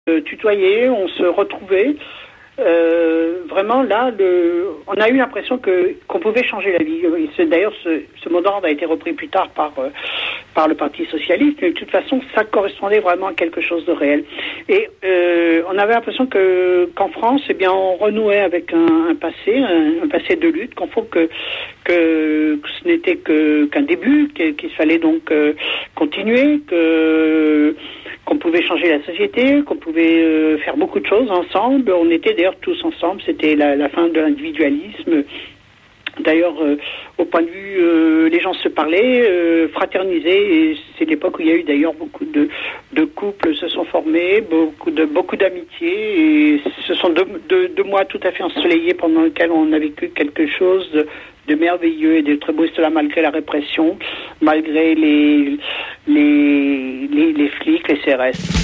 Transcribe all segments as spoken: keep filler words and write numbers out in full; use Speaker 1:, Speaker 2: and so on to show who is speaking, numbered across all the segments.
Speaker 1: tutoyait, on se retrouvait. Euh, vraiment là, le, on a eu l'impression que qu'on pouvait changer la vie. C'est, d'ailleurs, ce, ce mot d'ordre a été repris plus tard par euh, par le Parti socialiste. Mais de toute façon, ça correspondait vraiment à quelque chose de réel. Et euh, on avait l'impression que qu'en France, eh bien, on renouait avec un, un passé, un, un passé de lutte. Qu'on faut que que, que ce n'était que qu'un début, qu'il, qu'il fallait donc euh, continuer, que qu'on pouvait changer la société, qu'on pouvait euh, faire beaucoup de choses ensemble. On était d'ailleurs tous ensemble, c'était la, la fin de l'individualisme. D'ailleurs, euh, au point de vue, euh, les gens se parlaient, euh, fraternisaient, et c'est l'époque où il y a eu d'ailleurs beaucoup de, de couples se sont formés, beaucoup de beaucoup d'amitiés, et ce sont deux, deux, deux mois tout à fait ensoleillés pendant lesquels on a vécu quelque chose de, de merveilleux et de très beau, cela malgré la répression, malgré les les les, les flics, les C R S.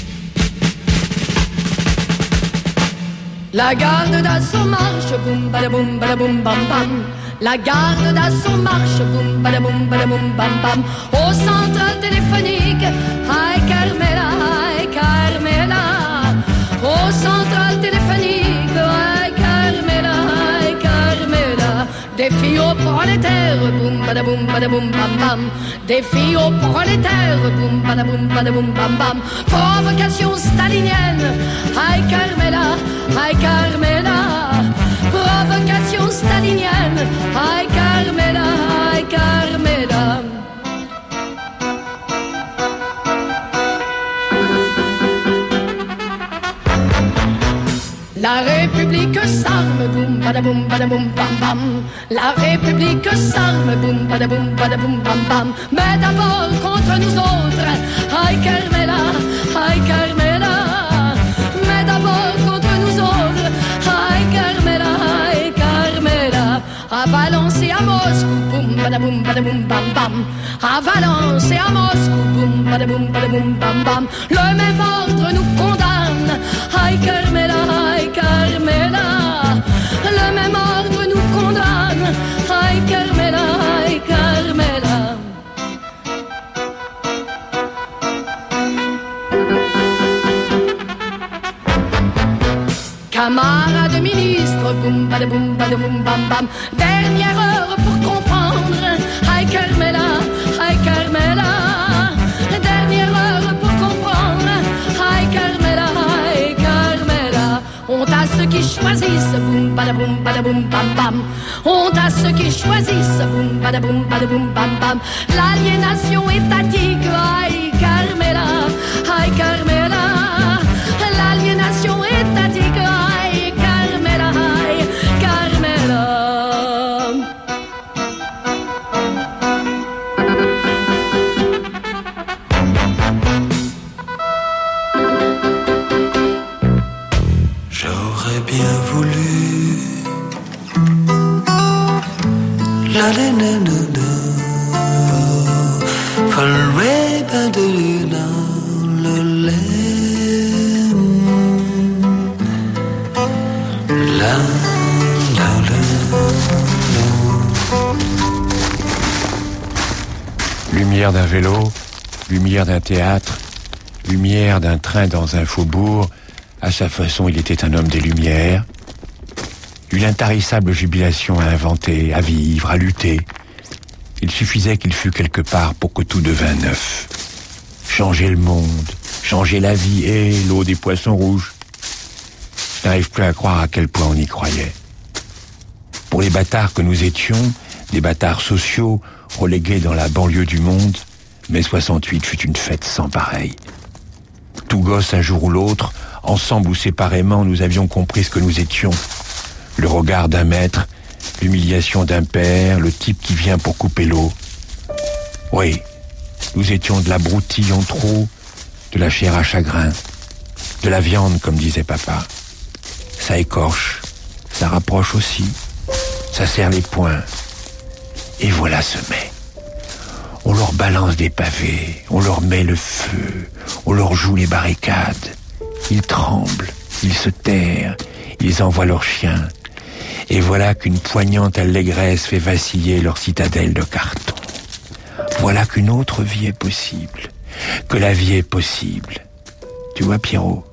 Speaker 2: La garde d'assaut marche, boum badaboum badaboum bam bam. La garde d'assaut marche, boum badaboum badaboum bam bam. Au centre téléphonique, hi Carmela, hi Carmela. Au centre téléphonique, hi Carmela, hi Carmela. Des filles aux prolétaires, boum badaboum badaboum bam bam. Des filles aux prolétaires, boum badaboum badaboum bam bam. Provocation stalinienne, hi Carmela, hi Carmela. Provocation stalinienne, hi Carmela, hi Carmela. La République s'arme, boum badaboum badaboum bam bam. La République s'arme, boum badaboum badaboum bam bam. Mais d'abord contre nous autres, hi Carmela, hi Carmela. Mais d'abord contre nous autres, hi Carmela, hi Carmela. À Valence et à Moscou, boum badaboum badaboum bam bam. À Valence et à Moscou, boum badaboum badaboum bam bam. Le même ordre nous condamne, hi Carmela, hi Carmela. Le même ordre nous condamne, hi Carmela, hi Carmela. Camarades ministres, boum badaboum badaboum bam bam. Dernière heure pour comprendre, hi Carmela, hi Carmela. Dernière heure pour comprendre, hi Carmela, hi Carmela. Honte à ceux qui choisissent, boum badaboum badaboum bam bam. Honte à ceux qui choisissent, boum badaboum badaboum bam bam. L'aliénation étatique, hi Carmela, hi Carmela. L'aliénation étatique, hi Carmela, hi Carmela.
Speaker 3: J'aurais bien voulu la laine de faudrait pas de dans le lait. La, la, la, la.
Speaker 4: Lumière d'un vélo, lumière d'un théâtre, lumière d'un train dans un faubourg. À sa façon, il était un homme des Lumières. Une intarissable jubilation à inventer, à vivre, à lutter. Il suffisait qu'il fût quelque part pour que tout devînt neuf. Changer le monde, changer la vie et l'eau des poissons rouges. Je n'arrive plus à croire à quel point on y croyait. Pour les bâtards que nous étions, des bâtards sociaux relégués dans la banlieue du monde, mai soixante-huit fut une fête sans pareille. Tout gosse un jour ou l'autre, ensemble ou séparément, nous avions compris ce que nous étions. Le regard d'un maître, l'humiliation d'un père, le type qui vient pour couper l'eau. Oui, nous étions de la broutille en trop, de la chair à chagrin, de la viande, comme disait papa. Ça écorche, ça rapproche aussi, ça serre les poings. Et voilà ce mai. On leur balance des pavés, on leur met le feu, on leur joue les barricades. Ils tremblent, ils se terrent, ils envoient leurs chiens. Et voilà qu'une poignante allégresse fait vaciller leur citadelle de carton. Voilà qu'une autre vie est possible, que la vie est possible. Tu vois, Pierrot,